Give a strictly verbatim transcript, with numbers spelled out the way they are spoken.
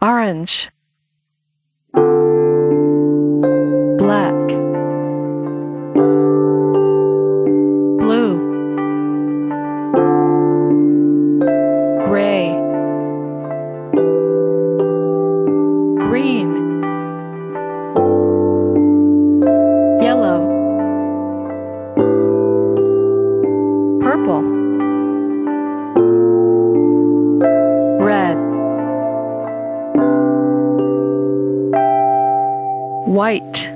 orange, black, blue, gray, green, yellow, purple, red, white,